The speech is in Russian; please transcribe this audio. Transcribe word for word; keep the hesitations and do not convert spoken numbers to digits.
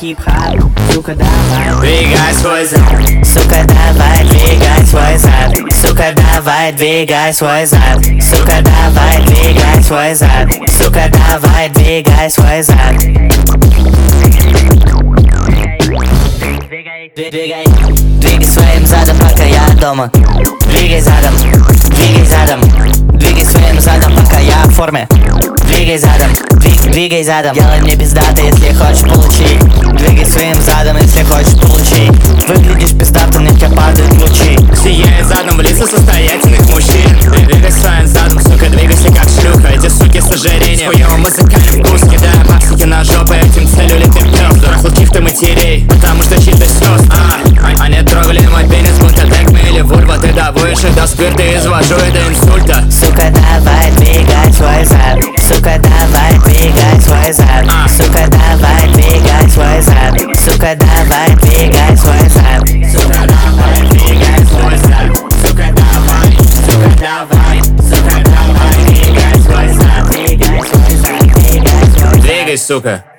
хип-хап, сука, давай, двигай свой зад, сука, давай, двигай свой зад, сука, давай, двигай свой зад, сука, давай, двигай свой зад, сука, давай, двигай свой зад. Двигай, двигай своим задом, пока я дома. Двигай задом, двигай задом, двигай своим задом, пока я в форме. Двигай задом, двигай, двигай задом. Делай мне пиздато, если хочешь получить. Двигай своим задом, если хочешь получить. Выглядишь пиздато, на тебя падают лучи. сияет задом в лица состоятельных мужчин. Двигай своим задом, сука, двигайся как шлюха. Эти суки с ожирением, хуёвым музыкальным вкус. Кидая папсики на жопу, этим целью летит пёс. Дурак каких-то матерей, потому что чьи-то сёст. А, они трогали мой пенис, будто текме или вульва. Ты доводишь их до спирта и извожу и до инсульта. Сука, давай, двигай свой зад. Сука, давай, двигай свой зад. Сука, давай, двигай свой зад. Сука, давай, двигай свой зад. Сука, давай, двигай свой зад. Сука, давай, сука, давай, сука, давай, двигай свой зад. Двигай свой зад, двигай свой зад. Двигай, сука.